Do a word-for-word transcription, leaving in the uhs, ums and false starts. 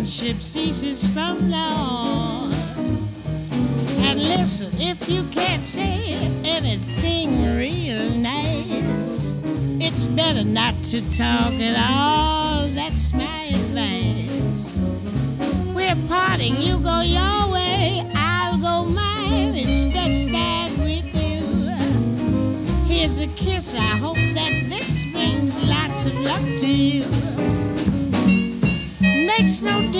friendship ceases from now on. And listen, if you can't say anything real nice, it's better not to talk at all. That's my advice. We're parting, you go your way, I'll go mine. It's best that with you. Here's a kiss, I hope that this brings lots of luck to you. Makes no difference.